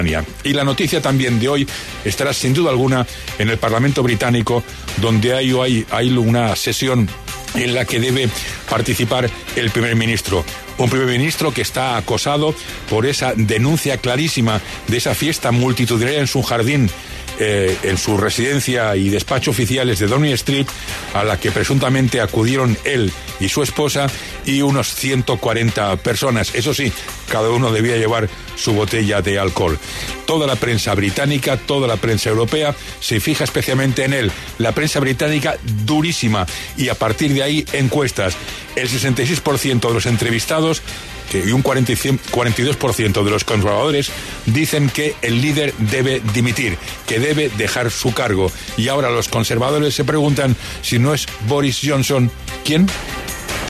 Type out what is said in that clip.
Y la noticia también de hoy estará sin duda alguna en el Parlamento británico, donde hay una sesión en la que debe participar el primer ministro. Un primer ministro que está acosado por esa denuncia clarísima de esa fiesta multitudinaria en su jardín, en su residencia y despacho oficiales de Downing Street, a la que presuntamente acudieron él y su esposa y unos 140 personas. Eso sí, cada uno debía llevar su botella de alcohol. Toda la prensa británica, toda la prensa europea se fija especialmente en él. La prensa británica durísima, y a partir de ahí encuestas. El 66% de los entrevistados y un 42% de los conservadores dicen que el líder debe dimitir, que debe dejar su cargo. Y ahora los conservadores se preguntan si no es Boris Johnson. ¿Quién?